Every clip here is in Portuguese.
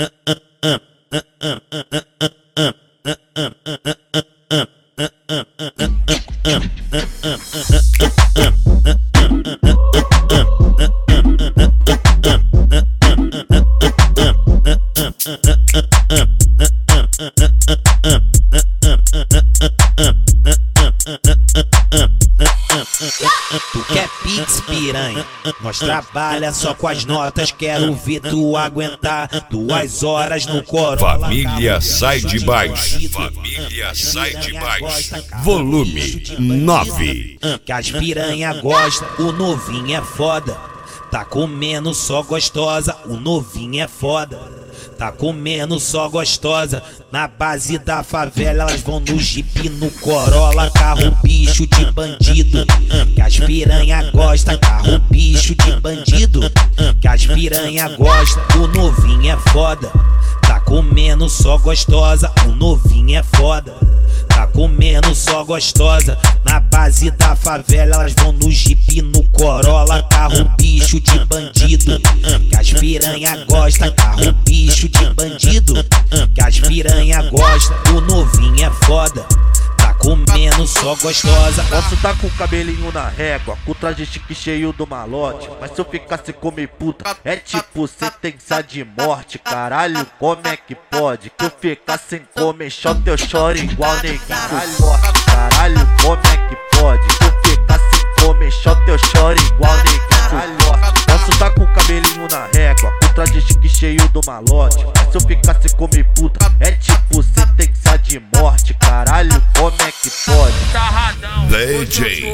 Tu quer pix, piranha? Nós trabalha só com as notas. Quero ver tu aguentar 2 horas no Corolla. Família sai de baixo. Família sai de baixo. Volume 9. Que as piranha gosta, o novinho é foda. Tá comendo só gostosa, o novinho é foda. Tá comendo só gostosa. Na base da favela elas vão no Jeep, no Corolla. Carro bicho de bandido, que as piranha gosta. Carro bicho de bandido, que as piranha gosta. O novinho é foda. Tá comendo só gostosa, o novinho é foda. Tá comendo só gostosa. Na base da favela elas vão no Jeep, no Corolla. Carro bicho de bandido, que as piranha gosta. Carro bicho de bandido, que as piranha gosta. O novinho é foda. Tá comendo só gostosa. Posso tá com o cabelinho na régua, com o traje chique cheio do malote, mas se eu ficasse comer puta, é tipo sentença de morte. Caralho, como é que pode que eu ficasse sem comer shot, eu choro igual neguinho forte. Caralho, como é que pode que eu ficasse sem comer shot, eu choro igual neguinho forte. Posso tá com o cabelinho na régua, com o traje chique cheio do malote, mas se eu ficasse comer puta, é tipo sentença de morte. Caralho, como é que pode? DJ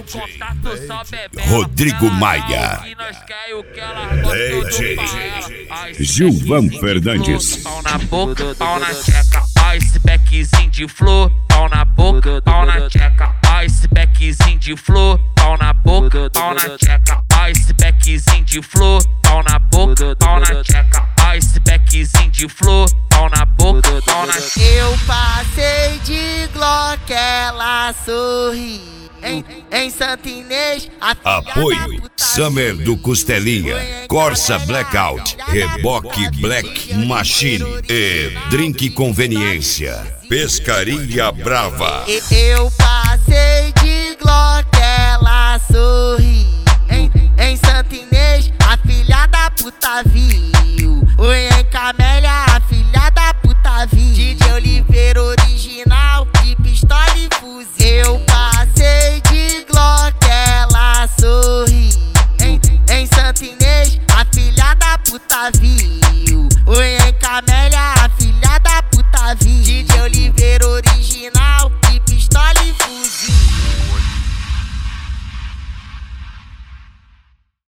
Rodrigo Maia. DJ Gilvan Fernandes. Pau na boca, pau na tcheca. Icebergzinho de flor. Pau na boca, pau na tcheca. Icebergzinho de flor. Pau na boca, pau na tcheca. Icebergzinho de flor. Pau na boca, pau na tcheca. Icebergzinho de flor. Pau na boca, pau na tcheca. Eu passei de Glock, ela sorri. Em Santa Inês, Apoio Summer do Costelinha, Corsa Blackout, Reboque Black Machine e Drink Conveniência. Pescaria Brava. Eu